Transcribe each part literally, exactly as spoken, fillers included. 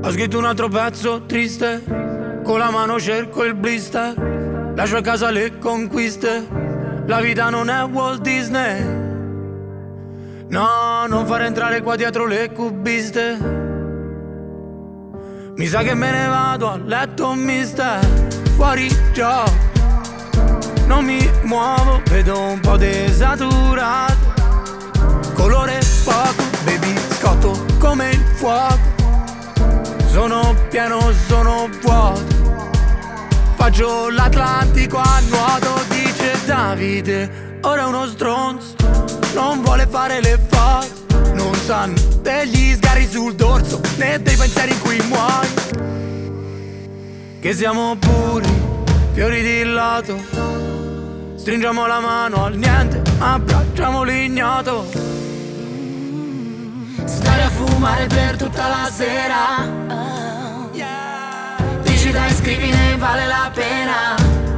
Ho scritto un altro pezzo triste, con la mano cerco il blister, lascio a casa le conquiste, la vita non è Walt Disney. No, non fare entrare qua dietro le cubiste. Mi sa che me ne vado a letto mister, fuori gioco, non mi muovo, vedo un po' desaturato, colore poco, baby scotto come il fuoco. Sono pieno, sono vuoto, faccio l'Atlantico a nuoto. Dice Davide, ora è uno stronzo, non vuole fare le foto, non sanno degli sgarri sul dorso, né dei pensieri in cui muori. Che siamo puri, fiori di lato, stringiamo la mano al niente, abbracciamo l'ignoto. Stare a fumare per tutta la sera, dici dai scrivi ne vale la pena.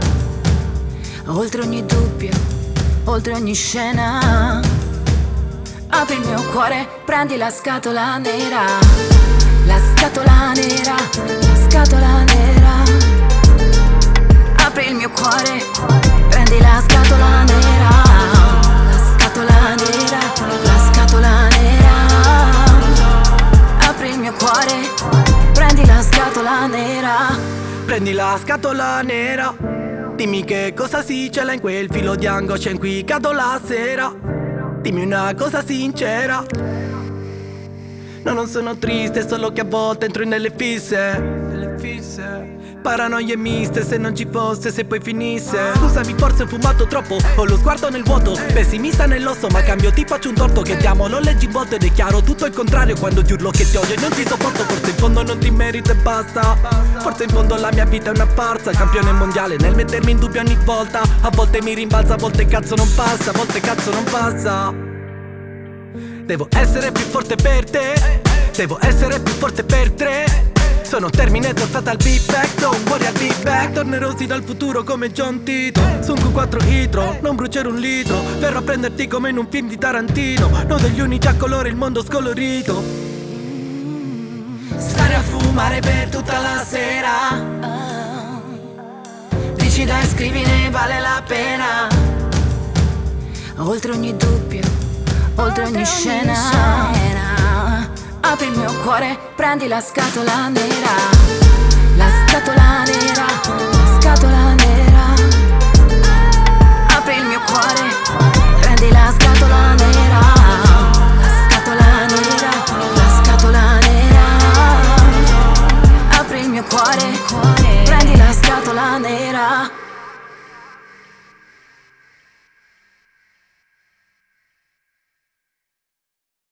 Oltre ogni dubbio, oltre ogni scena, apri il mio cuore, prendi la scatola nera. La scatola nera, la scatola nera. Apri il mio cuore, prendi la scatola nera. La scatola nera, la scatola nera. Apri il mio cuore, prendi la scatola nera. Prendi la scatola nera, dimmi che cosa si cela in quel filo di angoscia in cui cado la sera. Dimmi una cosa sincera. No, non sono triste, solo che a volte entro nelle fisse, nelle fisse. Paranoie miste, se non ci fosse, se poi finisse. Scusami, forse ho fumato troppo, ho lo sguardo nel vuoto, pessimista nell'osso, ma cambio, ti faccio un torto. Che diamo, lo leggi in volto ed è chiaro tutto il contrario quando ti urlo che ti odio e non ti sopporto. Forse in fondo non ti merito e basta, forse in fondo la mia vita è una farsa. Campione mondiale nel mettermi in dubbio ogni volta, a volte mi rimbalza, a volte cazzo non passa, a volte cazzo non passa. Devo essere più forte per te, devo essere più forte per tre. Sono Terminator, fatal beat back, don't worry I'll be back. Tornerosi dal futuro come John Tito, su un Q quattro Hitro, non bruciare un litro. Verrò a prenderti come in un film di Tarantino, noi degli unici a colore, il mondo scolorito. Stare a fumare per tutta la sera, dici dai scrivi ne vale la pena. Oltre ogni dubbio, oltre ogni scena, apri il mio cuore, prendi la scatola nera. La scatola nera, la scatola nera. Apri il mio cuore, prendi la scatola nera. La scatola nera, la scatola nera. Apri il mio cuore, prendi la scatola nera.